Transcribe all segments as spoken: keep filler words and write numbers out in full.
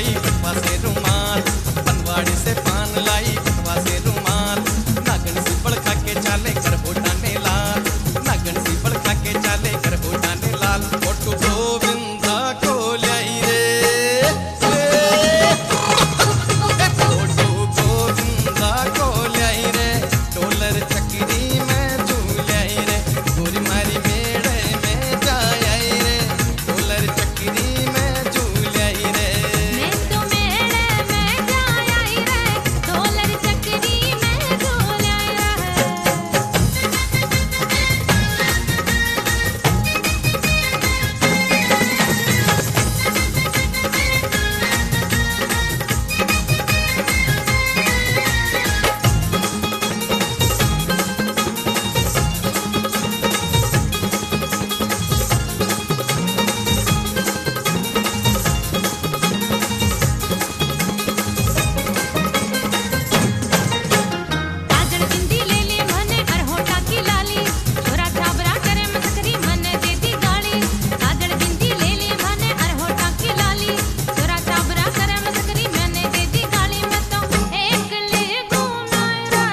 लाई पटवा से रुमाल, बनवाड़ी से पान लाई पटवा से रुमाल। नागन सी बड़ खा के चाले कर होटाने लाल, नागन सी बड़ खा के चाले कर होटाने लाल। फोटो गोविंदा को लाई रे, फोटो गोविंदा को लाई रे, डॉलर चक्री में झूलाई रे। गोरी मारी मेड़े में जाई रे, डॉलर चक्री में झूलाई रे। मैं तो मेड़े में जाई रे, डॉलर चक्री में झूलाई रे। काजल बिंदी ले ले मने अर होठा की लाली, छोरा छाबरा करे मस्करी मने देती गाली। काजल बिंदी ले ले मने अर होठा की लाली, छोरा छाबरा करे मस्करी मने देती गाली। मैं तो एकली घूमाई रे,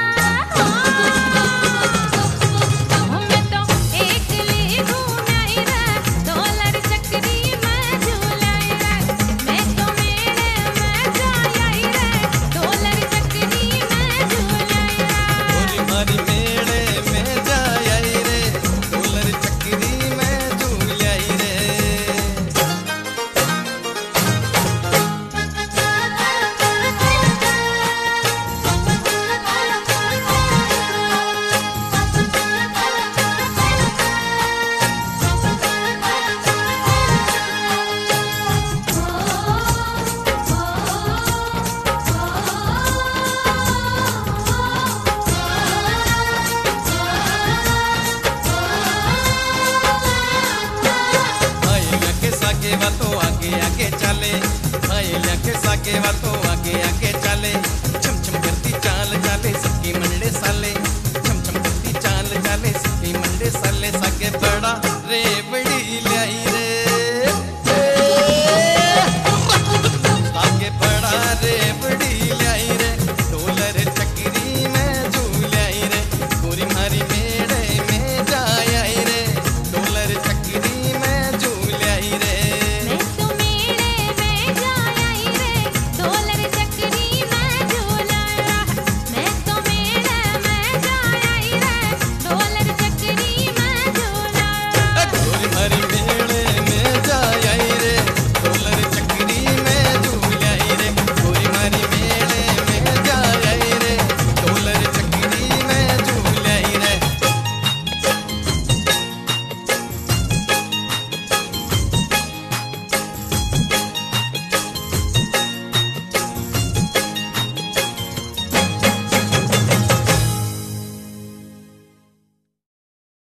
मैं तो एकली घूमाई रे, डॉलर चक्री में झूलाई रे। मैं तो मेड़े में जाई रे, डॉलर चक्री में झूलाई रे। गोरी मारी मेड़े में जाई रे, डॉलर चक्री में झूलाई रे। आइला के सागे वा तो आगे आगे चले, आइला के सागे वा तो आगे आगे चले।